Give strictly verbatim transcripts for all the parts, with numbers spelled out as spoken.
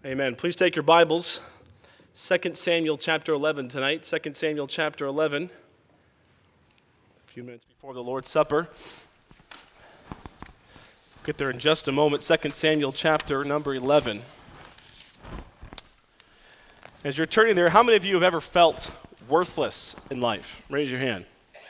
Amen. Please take your Bibles. Second Samuel chapter eleven tonight. Second Samuel chapter eleven. A few minutes before the Lord's Supper. Get there in just a moment. Second Samuel chapter number eleven. As you're turning there, how many of you have ever felt worthless in life? Raise your hand.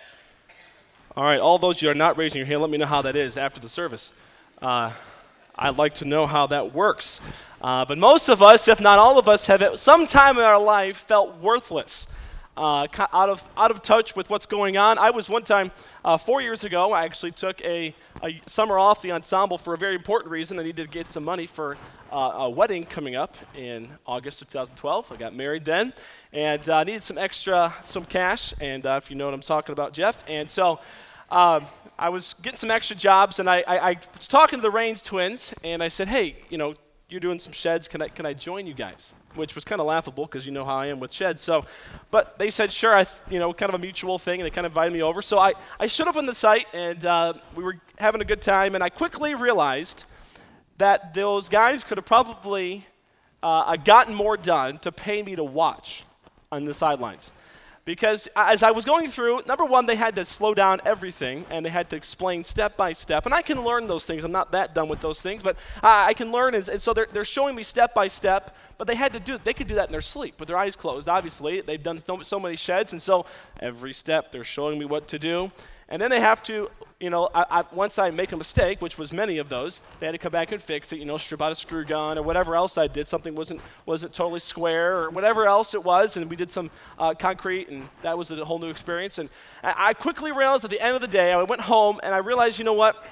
All right, all those you are not raising your hand, let me know how that is after the service. Uh, I'd like to know how that works. Uh, but most of us, if not all of us, have at some time in our life felt worthless, uh, out of out of touch with what's going on. I was one time, uh, four years ago, I actually took a, a summer off the ensemble for a very important reason. I needed to get some money for uh, a wedding coming up in August of twenty twelve. I got married then, and I uh, needed some extra, some cash, and uh, if you know what I'm talking about, Jeff. And so um, I was getting some extra jobs, and I, I, I was talking to the Range twins, and I said, hey, you know, you're doing some sheds, can I can I join you guys? Which was kind of laughable because you know how I am with sheds. So, but they said, sure, I, you know, kind of a mutual thing, and they kind of invited me over. So I, I showed up on the site, and uh, we were having a good time, and I quickly realized that those guys could have probably uh, gotten more done to pay me to watch on the sidelines. Because as I was going through, number one, they had to slow down everything, and they had to explain step by step. And I can learn those things. I'm not that done with those things, but I, I can learn. And, and so they're, they're showing me step by step, but they had to do, they could do that in their sleep with their eyes closed, obviously. They've done so, so many sheds, and so every step they're showing me what to do. And then they have to, you know, I, I, once I make a mistake, which was many of those, they had to come back and fix it, you know, strip out a screw gun or whatever else I did. Something wasn't wasn't totally square or whatever else it was, and we did some uh, concrete, and that was a whole new experience. And I, I quickly realized at the end of the day, I went home, and I realized, you know what,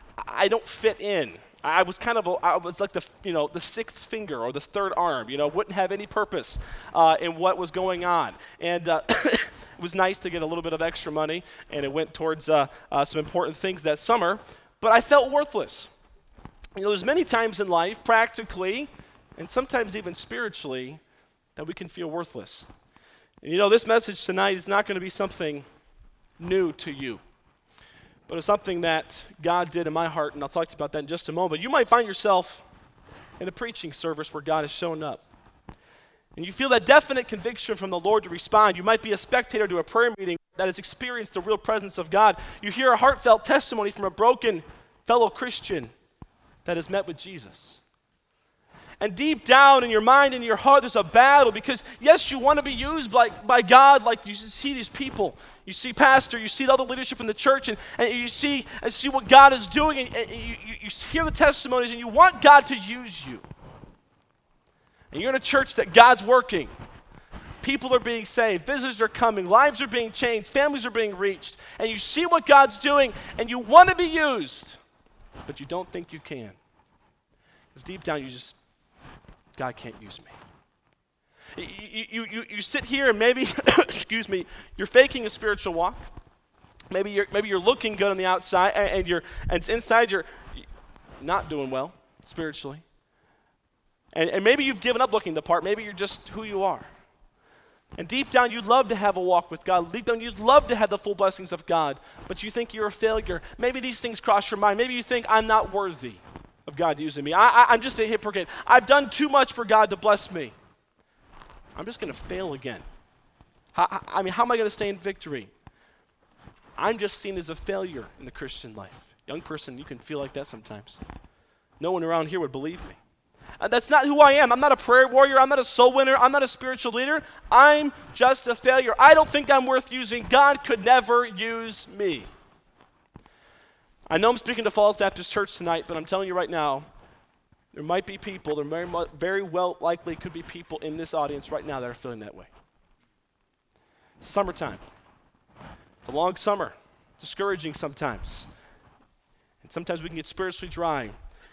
I don't fit in. I was kind of, a, I was like the, you know, the sixth finger or the third arm, you know, wouldn't have any purpose uh, in what was going on. And uh, it was nice to get a little bit of extra money, and it went towards uh, uh, some important things that summer, but I felt worthless. You know, there's many times in life, practically, and sometimes even spiritually, that we can feel worthless. And you know, this message tonight is not going to be something new to you. But it's something that God did in my heart, and I'll talk to you about that in just a moment. You might find yourself in a preaching service where God has shown up, and you feel that definite conviction from the Lord to respond. You might be a spectator to a prayer meeting that has experienced the real presence of God. You hear a heartfelt testimony from a broken fellow Christian that has met with Jesus. And deep down in your mind and your heart, there's a battle because, yes, you want to be used by, by God like you see these people. You see pastor, you see the other leadership in the church, and, and you see and see what God is doing, and, and you, you, you hear the testimonies, and you want God to use you. And you're in a church that God's working. People are being saved. Visitors are coming. Lives are being changed. Families are being reached. And you see what God's doing, and you want to be used, but you don't think you can. Because deep down you just, God can't use me. You, you, you, you sit here and maybe, excuse me, you're faking a spiritual walk. Maybe you're, maybe you're looking good on the outside, and, and, you're, and inside you're not doing well spiritually. And, and maybe you've given up looking the part. Maybe you're just who you are. And deep down you'd love to have a walk with God. Deep down you'd love to have the full blessings of God, but you think you're a failure. Maybe these things cross your mind. Maybe you think, I'm not worthy of God using me. I, I, I'm just a hypocrite. I've done too much for God to bless me. I'm just going to fail again. How, I mean, how am I going to stay in victory? I'm just seen as a failure in the Christian life. Young person, you can feel like that sometimes. No one around here would believe me. Uh, that's not who I am. I'm not a prayer warrior. I'm not a soul winner. I'm not a spiritual leader. I'm just a failure. I don't think I'm worth using. God could never use me. I know I'm speaking to Falls Baptist Church tonight, but I'm telling you right now, there might be people, there very, very well likely could be people in this audience right now that are feeling that way. It's summertime. It's a long summer. It's discouraging sometimes. And sometimes we can get spiritually dry.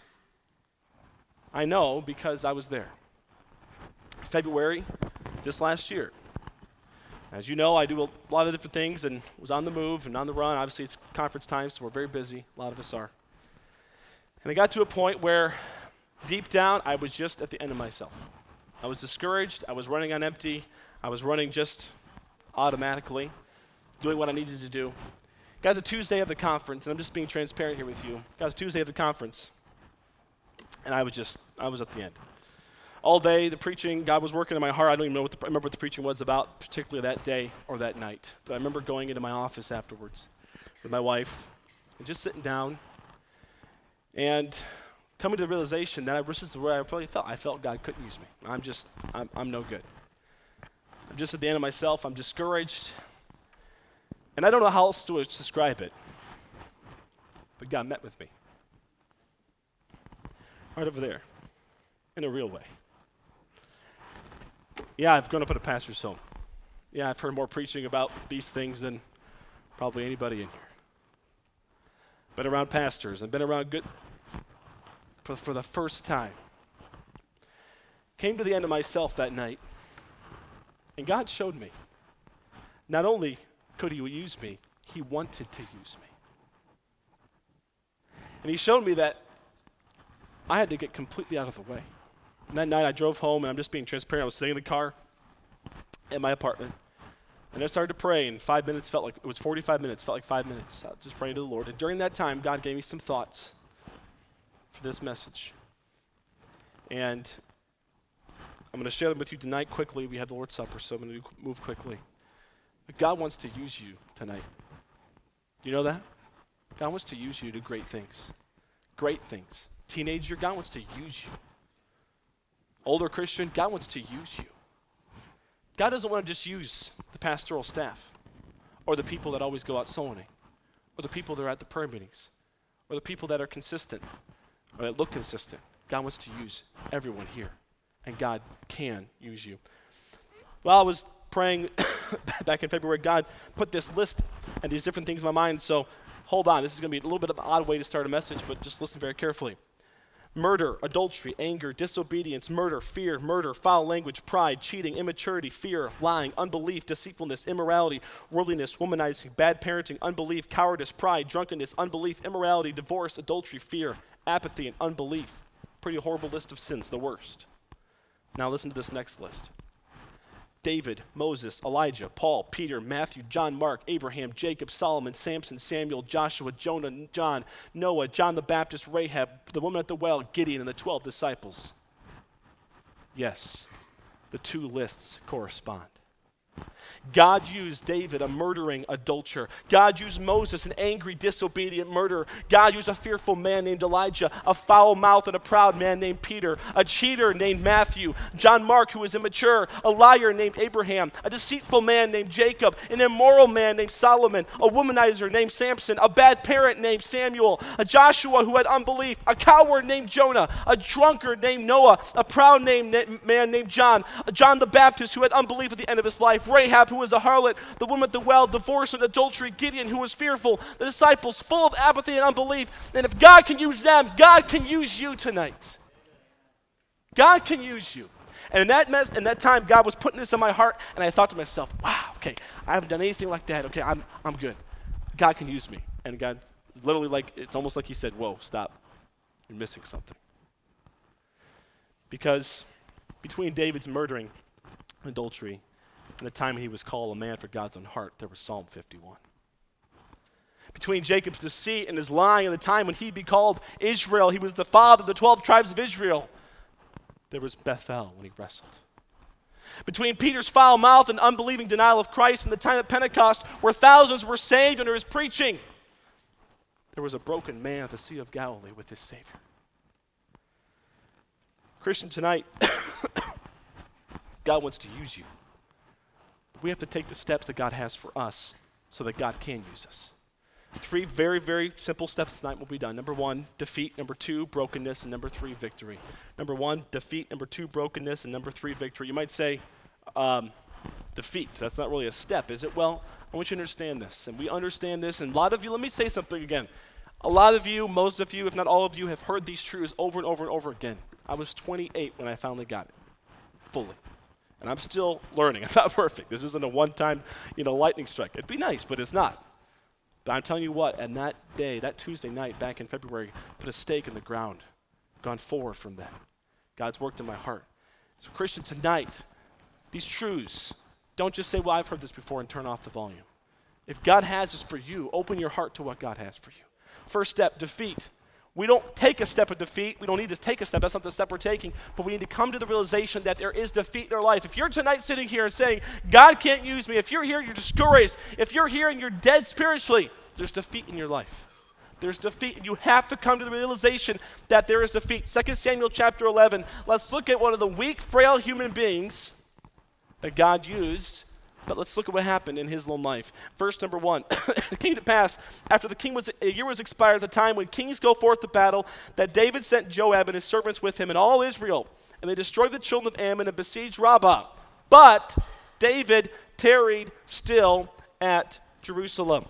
I know because I was there. February, just last year. As you know, I do a lot of different things and was on the move and on the run. Obviously, it's conference time, so we're very busy. A lot of us are. And I got to a point where deep down, I was just at the end of myself. I was discouraged. I was running on empty. I was running just automatically, doing what I needed to do. Guys, a Tuesday of the conference, and I'm just being transparent here with you. Guys, Tuesday of the conference, and I was just, I was at the end. All day, the preaching, God was working in my heart. I don't even know what the, I remember what the preaching was about, particularly that day or that night. But I remember going into my office afterwards with my wife and just sitting down and coming to the realization that I, this is where I really felt. I felt God couldn't use me. I'm just, I'm, I'm no good. I'm just at the end of myself. I'm discouraged. And I don't know how else to describe it. But God met with me. Right over there. In a real way. Yeah, I've grown up at a pastor's home. Yeah, I've heard more preaching about these things than probably anybody in here. Been around pastors and been around good for, for the first time. Came to the end of myself that night, and God showed me. Not only could he use me, he wanted to use me. And he showed me that I had to get completely out of the way. And that night I drove home, and I'm just being transparent. I was sitting in the car in my apartment, and I started to pray, and five minutes felt like, it was forty-five minutes, felt like five minutes. I was just praying to the Lord. And during that time, God gave me some thoughts for this message. And I'm going to share them with you tonight quickly. We have the Lord's Supper, so I'm going to move quickly. But God wants to use you tonight. Do you know that? God wants to use you to do great things. Great things. Teenager, God wants to use you. Older Christian, God wants to use you. God doesn't want to just use the pastoral staff or the people that always go out soul winning or the people that are at the prayer meetings or the people that are consistent or that look consistent. God wants to use everyone here, and God can use you. While I was praying back in February, God put this list and these different things in my mind, so hold on. This is going to be a little bit of an odd way to start a message, but just listen very carefully. Murder, adultery, anger, disobedience, murder, fear, murder, foul language, pride, cheating, immaturity, fear, lying, unbelief, deceitfulness, immorality, worldliness, womanizing, bad parenting, unbelief, cowardice, pride, drunkenness, unbelief, immorality, divorce, adultery, fear, apathy, and unbelief. Pretty horrible list of sins, the worst. Now listen to this next list. David, Moses, Elijah, Paul, Peter, Matthew, John, Mark, Abraham, Jacob, Solomon, Samson, Samuel, Joshua, Jonah, John, Noah, John the Baptist, Rahab, the woman at the well, Gideon, and the twelve disciples. Yes, the two lists correspond. God used David, a murdering adulterer. God used Moses, an angry, disobedient murderer. God used a fearful man named Elijah, a foul mouth and a proud man named Peter, a cheater named Matthew, John Mark, who was immature, a liar named Abraham, a deceitful man named Jacob, an immoral man named Solomon, a womanizer named Samson, a bad parent named Samuel, a Joshua who had unbelief, a coward named Jonah, a drunkard named Noah, a proud name, man named John, a John the Baptist who had unbelief at the end of his life, Rahab who was a harlot, the woman at the well, divorce and adultery, Gideon who was fearful, the disciples full of apathy and unbelief. And if God can use them, God can use you tonight. God can use you. And in that mess, in that time, God was putting this in my heart, and I thought to myself, wow, okay, I haven't done anything like that. Okay, I'm I'm good. God can use me. And God, literally like, it's almost like he said, whoa, stop. You're missing something. Because between David's murdering and adultery and the time he was called a man for God's own heart, there was Psalm fifty-one. Between Jacob's deceit and his lying and the time when he'd be called Israel, he was the father of the twelve tribes of Israel, there was Bethel when he wrestled. Between Peter's foul mouth and unbelieving denial of Christ and the time of Pentecost where thousands were saved under his preaching, there was a broken man at the Sea of Galilee with his Savior. Christian, tonight, God wants to use you. We have to take the steps that God has for us so that God can use us. Three very, very simple steps tonight will be done. Number one, defeat. Number two, brokenness. And number three, victory. Number one, defeat. Number two, brokenness. And number three, victory. You might say, um, defeat. That's not really a step, is it? Well, I want you to understand this. And we understand this. And a lot of you, let me say something again. A lot of you, most of you, if not all of you, have heard these truths over and over and over again. I was twenty-eight when I finally got it, fully. And I'm still learning. I'm not perfect. This isn't a one-time, you know, lightning strike. It'd be nice, but it's not. But I'm telling you what, and that day, that Tuesday night back in February, put a stake in the ground, gone forward from then. God's worked in my heart. So Christian, tonight, these truths, don't just say, well, I've heard this before and turn off the volume. If God has this for you, open your heart to what God has for you. First step, defeat. We don't take a step of defeat. We don't need to take a step. That's not the step we're taking. But we need to come to the realization that there is defeat in our life. If you're tonight sitting here and saying, God can't use me, if you're here and you're discouraged, if you're here and you're dead spiritually, there's defeat in your life. There's defeat, and you have to come to the realization that there is defeat. Second Samuel chapter eleven, let's look at one of the weak, frail human beings that God used. But let's look at what happened in his own life. Verse number one, it came to pass, after the king was, a year was expired, at the time when kings go forth to battle, that David sent Joab and his servants with him and all Israel, and they destroyed the children of Ammon and besieged Rabbah. But David tarried still at Jerusalem.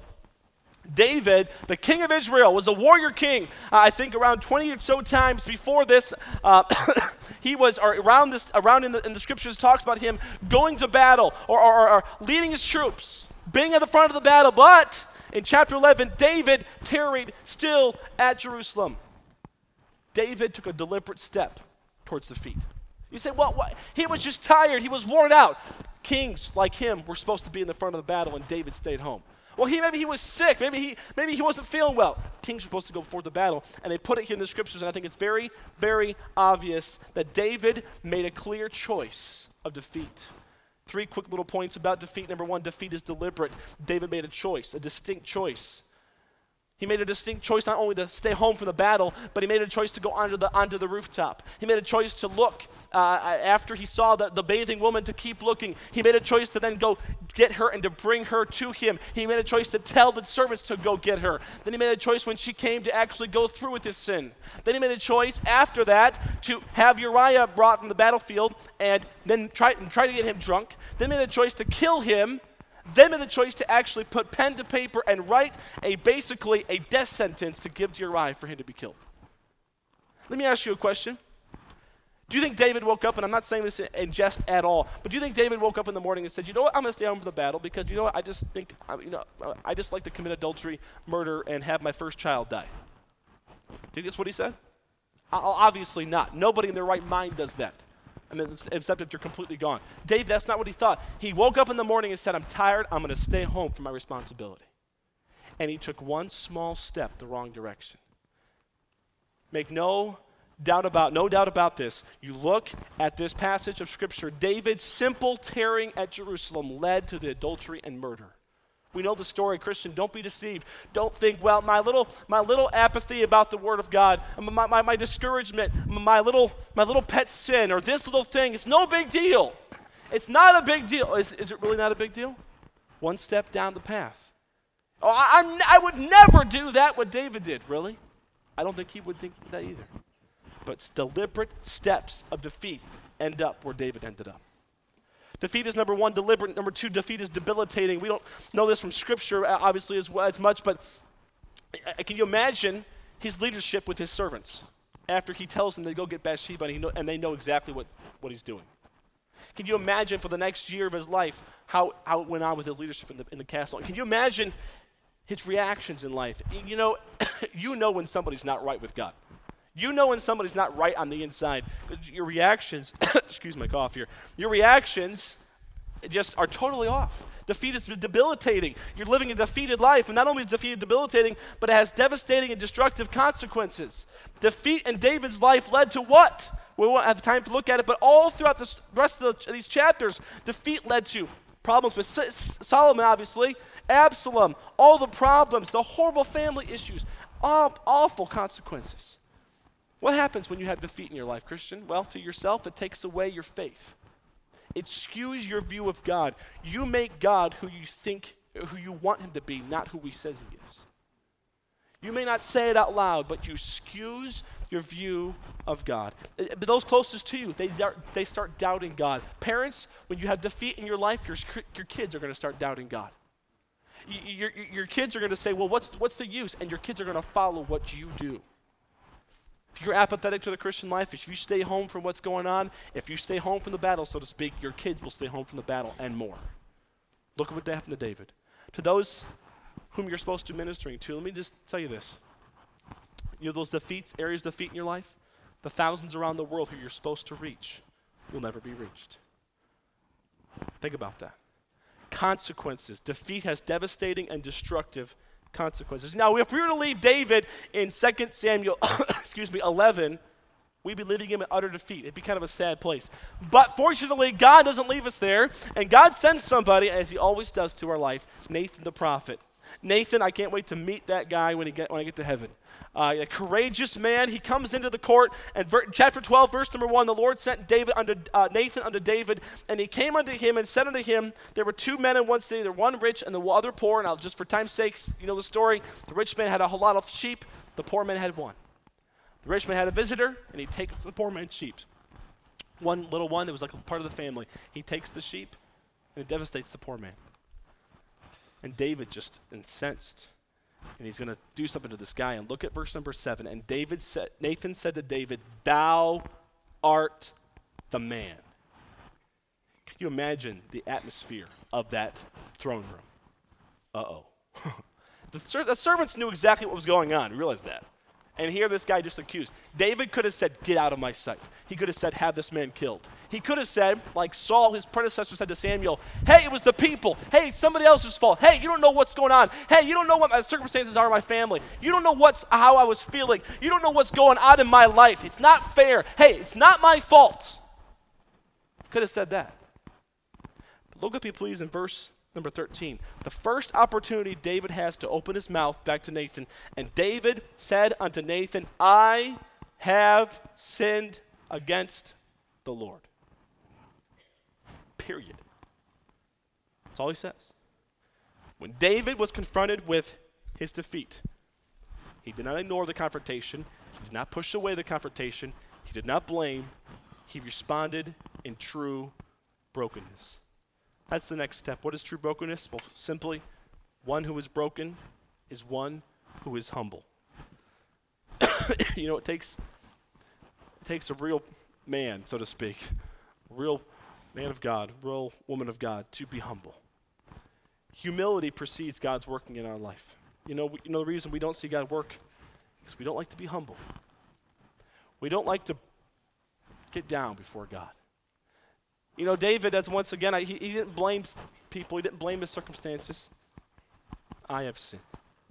David, the king of Israel, was a warrior king. Uh, I think around twenty or so times before this, uh, he was, or around this, around in the, in the scriptures talks about him going to battle or, or, or leading his troops, being at the front of the battle. But in chapter eleven, David tarried still at Jerusalem. David took a deliberate step towards defeat. You say, well, what? He was just tired. He was worn out. Kings like him were supposed to be in the front of the battle, and David stayed home. Well, he maybe he was sick. Maybe he maybe he wasn't feeling well. Kings were supposed to go before the battle, and they put it here in the scriptures, and I think it's very, very obvious that David made a clear choice of defeat. Three quick little points about defeat. Number one, defeat is deliberate. David made a choice, a distinct choice. He made a distinct choice not only to stay home from the battle, but he made a choice to go onto the onto the rooftop. He made a choice to look uh, after he saw the, the bathing woman, to keep looking. He made a choice to then go get her and to bring her to him. He made a choice to tell the servants to go get her. Then he made a choice when she came to actually go through with his sin. Then he made a choice after that to have Uriah brought from the battlefield and then try, and try to get him drunk. Then he made a choice to kill him. Then made the choice to actually put pen to paper and write a basically a death sentence to give to Uriah for him to be killed. Let me ask you a question. Do you think David woke up, and I'm not saying this in jest at all, but do you think David woke up in the morning and said, you know what, I'm going to stay home for the battle because, you know what, I just think, you know, I just like to commit adultery, murder, and have my first child die? Do you think that's what he said? Obviously not. Nobody in their right mind does that. I mean, except if you're completely gone. Dave, that's not what he thought. He woke up in the morning and said, I'm tired, I'm going to stay home from my responsibility. And he took one small step the wrong direction. Make no doubt about, no doubt about this. You look at this passage of Scripture, David's simple tarrying at Jerusalem led to the adultery and murder. We know the story, Christian. Don't be deceived. Don't think, well, my little my little apathy about the Word of God, my, my, my discouragement, my little my little pet sin, or this little thing, it's no big deal. It's not a big deal. Is, is it really not a big deal? One step down the path. Oh, I, I'm, I would never do that what David did, really. I don't think he would think that either. But deliberate steps of defeat end up where David ended up. Defeat is number one, deliberate. Number two, defeat is debilitating. We don't know this from Scripture, obviously, as, well, as much, but can you imagine his leadership with his servants after he tells them to go get Bathsheba and, he know, and they know exactly what, what he's doing? Can you imagine for the next year of his life how, how it went on with his leadership in the, in the castle? And can you imagine his reactions in life? You know, you know when somebody's not right with God. You know when somebody's not right on the inside. Your reactions, excuse my cough here, your reactions just are totally off. Defeat is debilitating. You're living a defeated life, and not only is defeat debilitating, but it has devastating and destructive consequences. Defeat in David's life led to what? We won't have time to look at it, but all throughout the rest of the, these chapters, defeat led to problems with Solomon, obviously, Absalom, all the problems, the horrible family issues, all awful consequences. What happens when you have defeat in your life, Christian? Well, to yourself, it takes away your faith. It skews your view of God. You make God who you think, who you want him to be, not who he says he is. You may not say it out loud, but you skews your view of God. But those closest to you, they, they start doubting God. Parents, when you have defeat in your life, your, your kids are going to start doubting God. Your, your, your kids are going to say, well, what's, what's the use? And your kids are going to follow what you do. If you're apathetic to the Christian life, if you stay home from what's going on, if you stay home from the battle, so to speak, your kids will stay home from the battle and more. Look at what happened to David. To those whom you're supposed to be ministering to, let me just tell you this. You know those defeats, areas of defeat in your life? The thousands around the world who you're supposed to reach will never be reached. Think about that. Consequences. Defeat has devastating and destructive consequences. Now, if we were to leave David in Second Samuel, excuse me, eleven, we'd be leaving him in utter defeat. It'd be kind of a sad place. But fortunately, God doesn't leave us there, and God sends somebody, as he always does to our life, Nathan the prophet. Nathan, I can't wait to meet that guy when, he get, when I get to heaven. Uh, a courageous man. He comes into the court, and ver- chapter twelve, verse number one, the Lord sent David unto uh, Nathan unto David, and he came unto him and said unto him, there were two men in one city, the one rich and the other poor. Now, just for time's sakes, you know the story. The rich man had a whole lot of sheep. The poor man had one. The rich man had a visitor, and he takes the poor man's sheep. One little one that was like a part of the family. He takes the sheep, and it devastates the poor man. And David just incensed. And he's going to do something to this guy. And look at verse number seven. And David said, Nathan said to David, thou art the man. Can you imagine the atmosphere of that throne room? Uh-oh. the, ser- the servants knew exactly what was going on. You realize that. And here this guy just accused. David could have said, get out of my sight. He could have said, have this man killed. He could have said, like Saul, his predecessor, said to Samuel, hey, it was the people. Hey, it's somebody else's fault. Hey, you don't know what's going on. Hey, you don't know what my circumstances are in my family. You don't know what's how I was feeling. You don't know what's going on in my life. It's not fair. Hey, it's not my fault. Could have said that. But look with me, please, in verse number thirteen. The first opportunity David has to open his mouth back to Nathan. And David said unto Nathan, I have sinned against the Lord. Period. That's all he says. When David was confronted with his defeat, he did not ignore the confrontation. He did not push away the confrontation. He did not blame. He responded in true brokenness. That's the next step. What is true brokenness? Well, simply, one who is broken is one who is humble. You know, it takes it takes a real man, so to speak, a real man of God, real woman of God, to be humble. Humility precedes God's working in our life. You know, we, you know the reason we don't see God work is we don't like to be humble. We don't like to get down before God. You know, David, that's once again, I, he, he didn't blame people. He didn't blame his circumstances. I have sinned.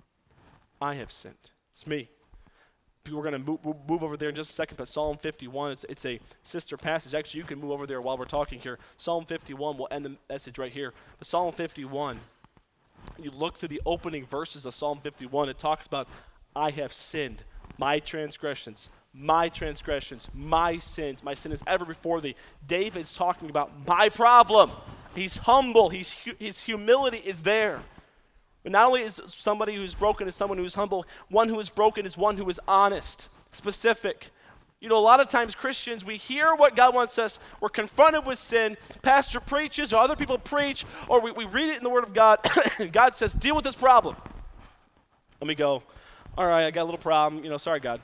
I have sinned. It's me. We're going to move, move over there in just a second, but Psalm fifty-one, it's, it's a sister passage. Actually, you can move over there while we're talking here. Psalm fifty-one, we'll end the message right here. But Psalm fifty-one, you look through the opening verses of Psalm fifty-one, it talks about, I have sinned, my transgressions, my transgressions, my sins, my sin is ever before thee. David's talking about my problem. He's humble. He's hu- his humility is there. But not only is somebody who's broken is someone who's humble, one who is broken is one who is honest, specific. You know, a lot of times Christians, we hear what God wants us, we're confronted with sin, pastor preaches or other people preach, or we, we read it in the Word of God, and God says, deal with this problem. Let me go, all right, I got a little problem, you know, sorry, God.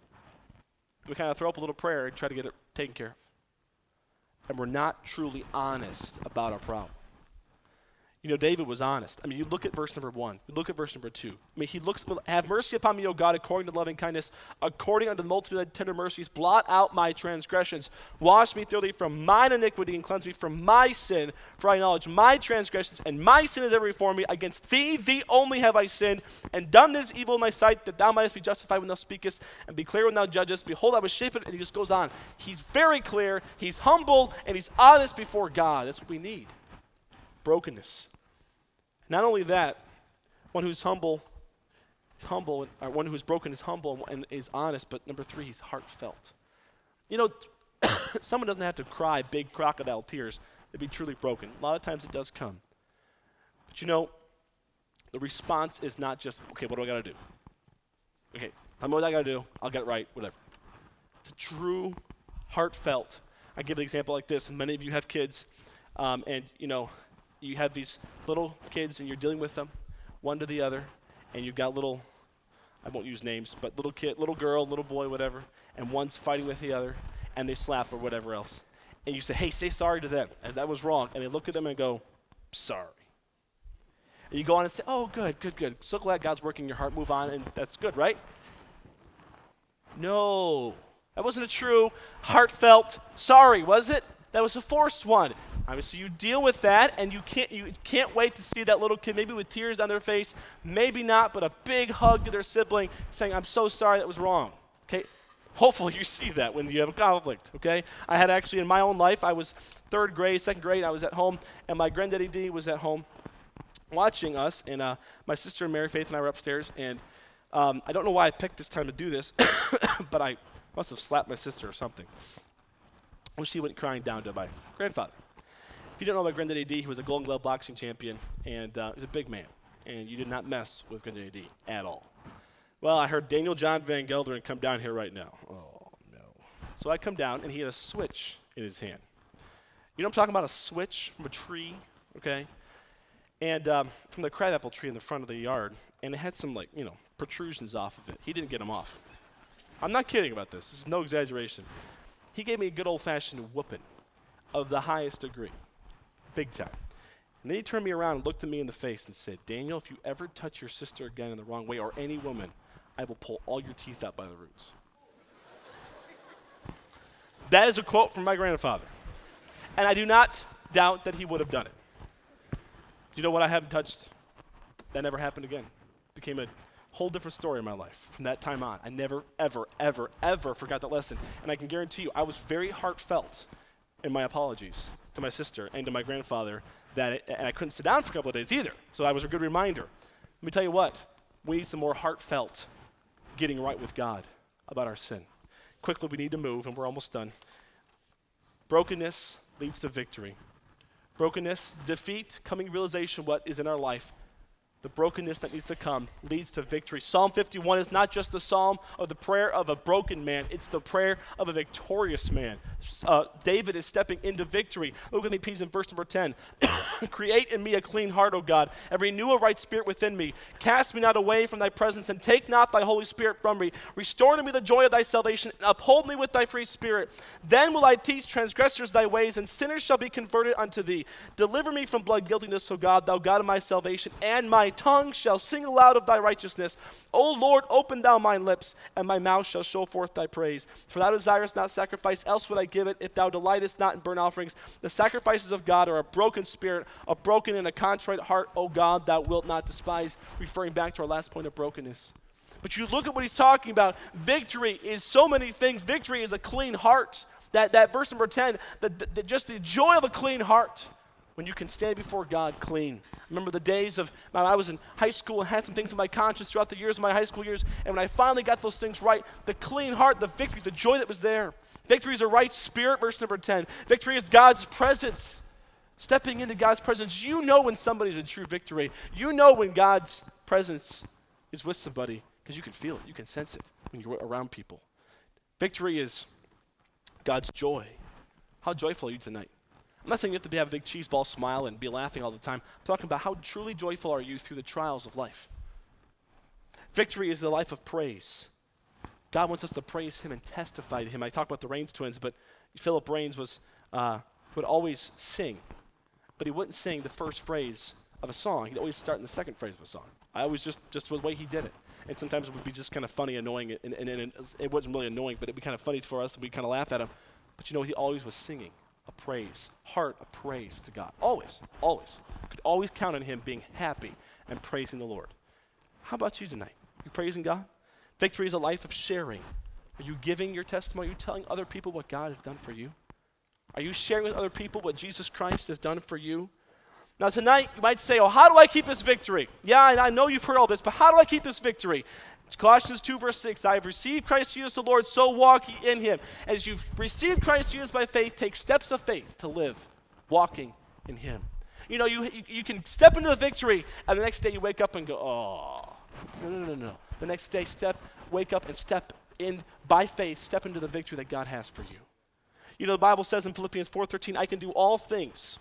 We kind of throw up a little prayer and try to get it taken care of. And we're not truly honest about our problem. You know, David was honest. I mean, you look at verse number one. You look at verse number two. I mean, he looks, have mercy upon me, O God, according to loving kindness, according unto the multitude of tender mercies. Blot out my transgressions. Wash me thoroughly from mine iniquity and cleanse me from my sin. For I acknowledge my transgressions, and my sin is ever before me. Against thee, thee only have I sinned, and done this evil in thy sight, that thou mightest be justified when thou speakest, and be clear when thou judgest. Behold, I was shapen, and he just goes on. He's very clear, he's humble, and he's honest before God. That's what we need. Brokenness. Not only that, one who's humble is humble, or one who's broken is humble and is honest, but number three, he's heartfelt. You know, someone doesn't have to cry big crocodile tears to be truly broken. A lot of times it does come. But you know, the response is not just, okay, what do I got to do? Okay, tell me what I got to do. I'll get it right, whatever. It's a true, heartfelt. I give an example like this, and many of you have kids, um, and you know, you have these little kids and you're dealing with them, one to the other, and you've got little, I won't use names, but little kid, little girl, little boy, whatever, and one's fighting with the other, and they slap or whatever else. And you say, hey, say sorry to them, and that was wrong. And they look at them and go, sorry. And you go on and say, oh, good, good, good. So glad God's working in your heart. Move on, and that's good, right? No, that wasn't a true, heartfelt sorry, was it? That was a forced one. Obviously, you deal with that, and you can't you can't wait to see that little kid, maybe with tears on their face, maybe not, but a big hug to their sibling, saying, "I'm so sorry, that was wrong." Okay? Hopefully you see that when you have a conflict, okay? I had actually in my own life, I was third grade, second grade, I was at home, and my granddaddy D was at home watching us, and uh, my sister Mary Faith and I were upstairs, and um, I don't know why I picked this time to do this, but I must have slapped my sister or something. When she went crying down to my grandfather. If you don't know about Granddaddy D, he was a Golden Glove boxing champion, and uh, he was a big man, and you did not mess with Granddaddy D at all. Well, I heard Daniel John Van Gelderen come down here right now. Oh, no. So I come down, and he had a switch in his hand. You know what I'm talking about, a switch from a tree, okay? And um, from the crabapple tree in the front of the yard, and it had some, like, you know, protrusions off of it. He didn't get them off. I'm not kidding about this. This is no exaggeration. He gave me a good old-fashioned whooping of the highest degree, big time. And then he turned me around and looked at me in the face and said, "Daniel, if you ever touch your sister again in the wrong way, or any woman, I will pull all your teeth out by the roots." That is a quote from my grandfather. And I do not doubt that he would have done it. Do you know what I haven't touched? That never happened again. Became a whole different story in my life from that time on. I never, ever, ever, ever forgot that lesson. And I can guarantee you, I was very heartfelt in my apologies to my sister and to my grandfather, that it, and I couldn't sit down for a couple of days either. So that was a good reminder. Let me tell you what, we need some more heartfelt getting right with God about our sin. Quickly, we need to move, and we're almost done. Brokenness leads to victory. Brokenness, defeat, coming realization what is in our life. The brokenness that needs to come leads to victory. Psalm fifty-one is not just the psalm or the prayer of a broken man. It's the prayer of a victorious man. Uh, David is stepping into victory. Look with me, please, in verse number ten. "Create in me a clean heart, O God, and renew a right spirit within me. Cast me not away from thy presence, and take not thy Holy Spirit from me. Restore to me the joy of thy salvation, and uphold me with thy free spirit. Then will I teach transgressors thy ways, and sinners shall be converted unto thee. Deliver me from blood guiltiness, O God, thou God of my salvation, and my tongue shall sing aloud of thy righteousness. O Lord, open thou mine lips, and my mouth shall show forth thy praise. For thou desirest not sacrifice, else would I give it, if thou delightest not in burnt offerings. The sacrifices of God are a broken spirit, a broken and a contrite heart, O God, thou wilt not despise," referring back to our last point of brokenness. But you look at what he's talking about. Victory is so many things. Victory is a clean heart. That, that verse number ten, the, the, just the joy of a clean heart. When you can stand before God clean. Remember the days of, I was in high school and had some things in my conscience throughout the years of my high school years, and when I finally got those things right, the clean heart, the victory, the joy that was there. Victory is a right spirit, verse number ten. Victory is God's presence. Stepping into God's presence. You know when somebody's in true victory. You know when God's presence is with somebody, because you can feel it, you can sense it when you're around people. Victory is God's joy. How joyful are you tonight? I'm not saying you have to have a big cheese ball smile and be laughing all the time. I'm talking about how truly joyful are you through the trials of life. Victory is the life of praise. God wants us to praise him and testify to him. I talked about the Rains twins, but Philip Rains was uh, would always sing, but he wouldn't sing the first phrase of a song. He'd always start in the second phrase of a song. I always just, just the way he did it. And sometimes it would be just kind of funny, annoying, and, and, and it wasn't really annoying, but it'd be kind of funny for us, and we'd kind of laugh at him. But you know, he always was singing a praise, heart of praise to God. Always, always. Could always count on him being happy and praising the Lord. How about you tonight? You praising God? Victory is a life of sharing. Are you giving your testimony? Are you telling other people what God has done for you? Are you sharing with other people what Jesus Christ has done for you? Now tonight, you might say, oh, how do I keep this victory? Yeah, I know you've heard all this, but how do I keep this victory? Colossians two, verse six, I have received Christ Jesus the Lord, so walk ye in him. As you've received Christ Jesus by faith, take steps of faith to live, walking in him. You know, you, you, you can step into the victory, and the next day you wake up and go, oh, no, no, no, no. The next day, step, wake up and step in by faith, step into the victory that God has for you. You know, the Bible says in Philippians four thirteen, I can do all things.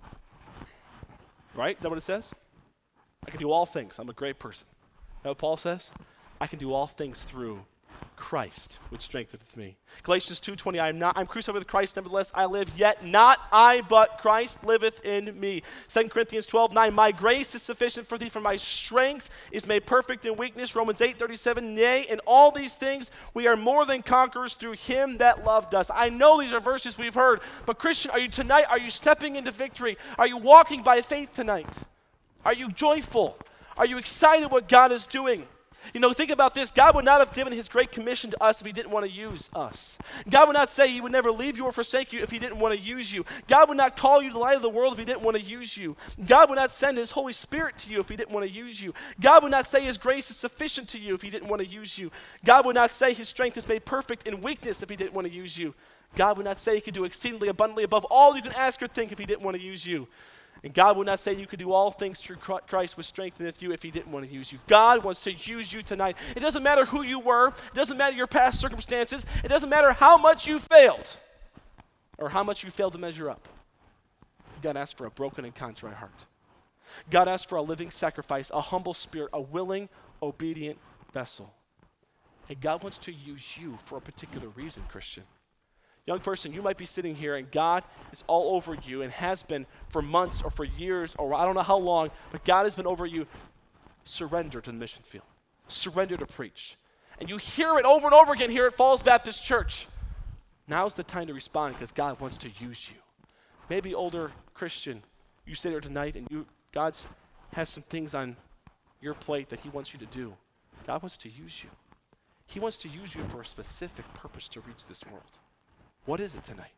Right? Is that what it says? I can do all things. I'm a great person. You know what Paul says? I can do all things through Christ which strengtheneth me. Galatians two twenty, I am not, I'm crucified with Christ, nevertheless I live, yet not I, but Christ liveth in me. Second Corinthians twelve nine, my grace is sufficient for thee, for my strength is made perfect in weakness. Romans eight thirty-seven, nay, in all these things we are more than conquerors through him that loved us. I know these are verses we've heard, but Christian, are you tonight, are you stepping into victory? Are you walking by faith tonight? Are you joyful? Are you excited what God is doing? You know, think about this. God would not have given his great commission to us if he didn't want to use us. God would not say he would never leave you or forsake you if he didn't want to use you. God would not call you the light of the world if he didn't want to use you. God would not send his Holy Spirit to you if he didn't want to use you. God would not say his grace is sufficient to you if he didn't want to use you. God would not say his strength is made perfect in weakness if he didn't want to use you. God would not say he could do exceedingly abundantly above all you can ask or think if he didn't want to use you. And God would not say you could do all things through Christ which strengtheneth you if he didn't want to use you. God wants to use you tonight. It doesn't matter who you were. It doesn't matter your past circumstances. It doesn't matter how much you failed or how much you failed to measure up. God asks for a broken and contrite heart. God asks for a living sacrifice, a humble spirit, a willing, obedient vessel. And God wants to use you for a particular reason, Christian. Young person, you might be sitting here and God is all over you and has been for months or for years or I don't know how long, but God has been over you. Surrender to the mission field. Surrender to preach. And you hear it over and over again here at Falls Baptist Church. Now's the time to respond because God wants to use you. Maybe older Christian, you sit here tonight and you God has some things on your plate that he wants you to do. God wants to use you. He wants to use you for a specific purpose to reach this world. What is it tonight?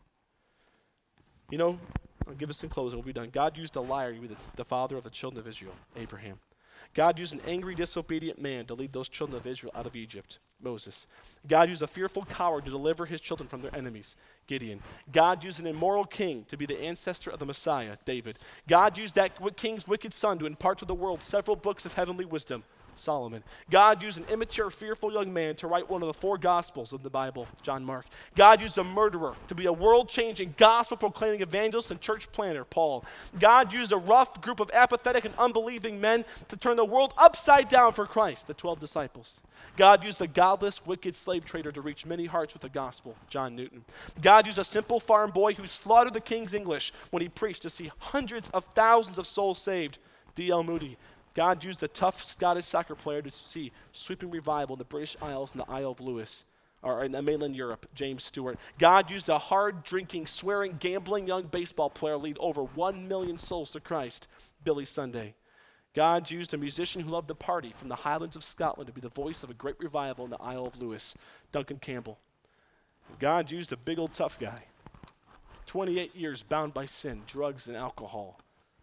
You know, I'll give us in closing. We'll be done. God used a liar to be the, the father of the children of Israel, Abraham. God used an angry, disobedient man to lead those children of Israel out of Egypt, Moses. God used a fearful coward to deliver his children from their enemies, Gideon. God used an immoral king to be the ancestor of the Messiah, David. God used that king's wicked son to impart to the world several books of heavenly wisdom, Solomon. God used an immature, fearful young man to write one of the four Gospels of the Bible, John Mark. God used a murderer to be a world-changing, gospel-proclaiming evangelist and church planter, Paul. God used a rough group of apathetic and unbelieving men to turn the world upside down for Christ, the twelve disciples. God used a godless, wicked slave trader to reach many hearts with the gospel, John Newton. God used a simple farm boy who slaughtered the king's English when he preached to see hundreds of thousands of souls saved, D L Moody. God used a tough Scottish soccer player to see sweeping revival in the British Isles and the Isle of Lewis, or in mainland Europe, James Stewart. God used a hard-drinking, swearing, gambling young baseball player lead over one million souls to Christ, Billy Sunday. God used a musician who loved to party from the Highlands of Scotland to be the voice of a great revival in the Isle of Lewis, Duncan Campbell. God used a big old tough guy, twenty-eight years bound by sin, drugs, and alcohol,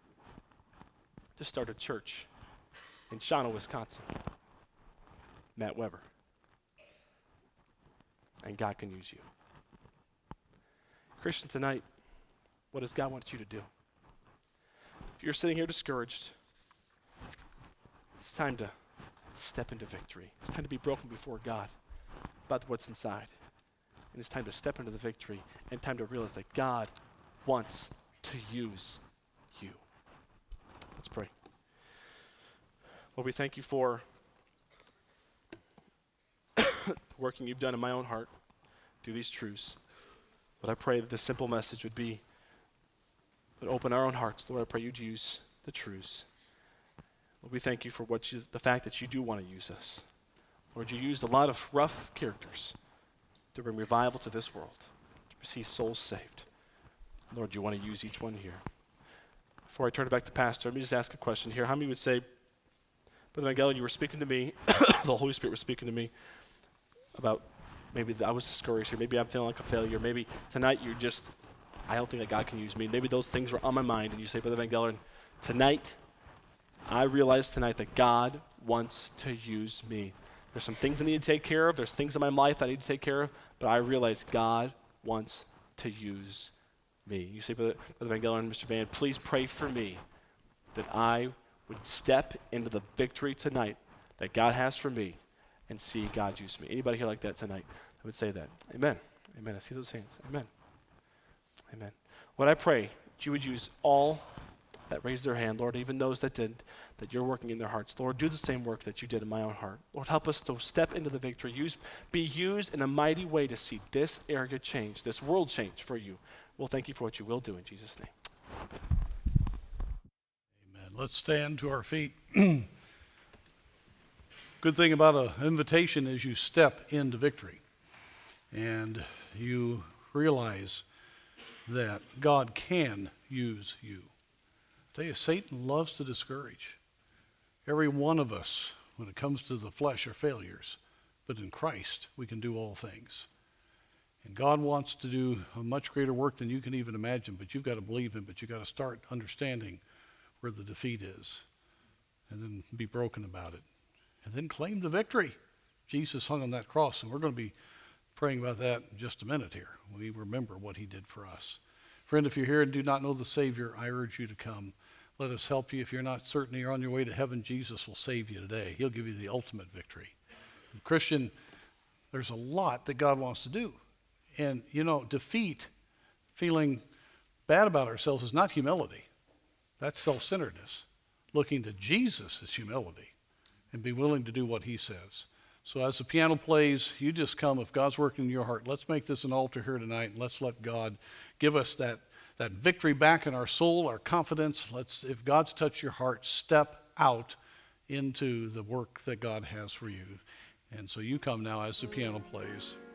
to start a church in Shawano, Wisconsin, Matt Weber. And God can use you. Christian, tonight, what does God want you to do? If you're sitting here discouraged, it's time to step into victory. It's time to be broken before God about what's inside. And it's time to step into the victory and time to realize that God wants to use you. Let's pray. Lord, we thank you for the working you've done in my own heart through these truths. But I pray that this simple message would be, would open our own hearts. Lord, I pray you'd use the truths. Lord, we thank you for what you, the fact that you do want to use us. Lord, you used a lot of rough characters to bring revival to this world, to see souls saved. Lord, you want to use each one here. Before I turn it back to Pastor, let me just ask a question here. How many would say, Brother Vangelo, you were speaking to me, the Holy Spirit was speaking to me about maybe I was discouraged, or maybe I'm feeling like a failure, maybe tonight you're just, I don't think that God can use me. Maybe those things were on my mind, and you say, Brother Vangelo, tonight, I realize tonight that God wants to use me. There's some things I need to take care of. There's things in my life I need to take care of, but I realize God wants to use me. You say, Brother, Brother Vangelo and Mister Van, please pray for me that I would step into the victory tonight that God has for me and see God use me. Anybody here like that tonight? I would say that. Amen. Amen. I see those hands. Amen. Amen. What I pray, that you would use all that raised their hand, Lord, even those that didn't, that you're working in their hearts. Lord, do the same work that you did in my own heart. Lord, help us to step into the victory, use, be used in a mighty way to see this area change, this world change for you. Well, thank you for what you will do in Jesus' name. Amen. Let's stand to our feet. Good thing about an invitation is you step into victory and you realize that God can use you. I tell you, Satan loves to discourage. Every one of us, when it comes to the flesh, are failures. But in Christ, we can do all things. And God wants to do a much greater work than you can even imagine, but you've got to believe Him, but you've got to start understanding where the defeat is, and then be broken about it, and then claim the victory. Jesus hung on that cross, and we're going to be praying about that in just a minute here. We remember what He did for us. Friend, if you're here and do not know the Savior, I urge you to come. Let us help you. If you're not certain you're on your way to heaven, Jesus will save you today. He'll give you the ultimate victory. And Christian, there's a lot that God wants to do. And, you know, defeat, feeling bad about ourselves, is not humility. That's self-centeredness. Looking to Jesus is humility, and be willing to do what He says. So as the piano plays, you just come. If God's working in your heart, let's make this an altar here tonight, and let's let God give us that, that victory back in our soul, our confidence. Let's, if God's touched your heart, step out into the work that God has for you. And so you come now as the piano plays.